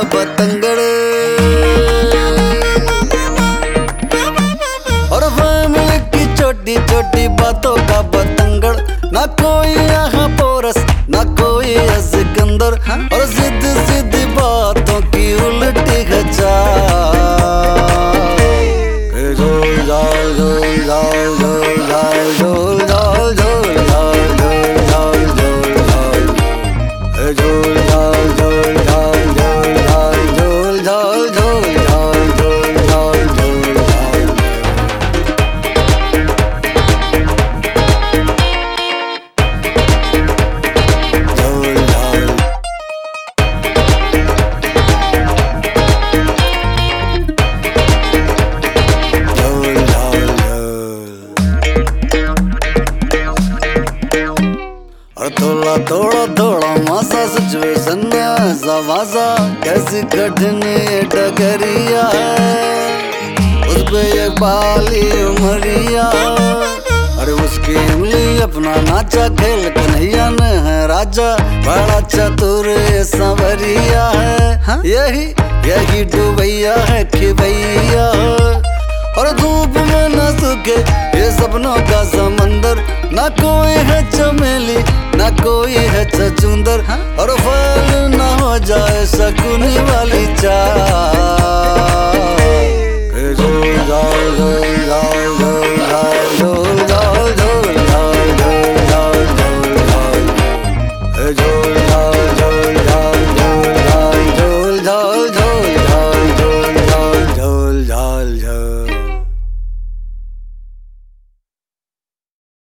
बतंगड़ और फैमिली की छोटी छोटी बातों का बतंगड़। ना कोई यहाँ पोरस ना कोई सिकंदर और सीधी सीधी बातों की उल्टी खचाल। थोड़ा थोड़ा थोड़ा मासा सिचुएशन वाजा कैसी कठिन डगरिया है, उस पे एक बाली उमरिया। अरे उसकी इमली अपना नाचा खेल कन्हैया ने है राजा, बड़ा चतुर सांवरिया है। हाँ? यही डुबैया है खिबैया और धूप में न सूखे ये सपनों का समंदर। ना कोई है चमेली ना कोई है छछूंदर और फल ना हो जाए शकुनी वाली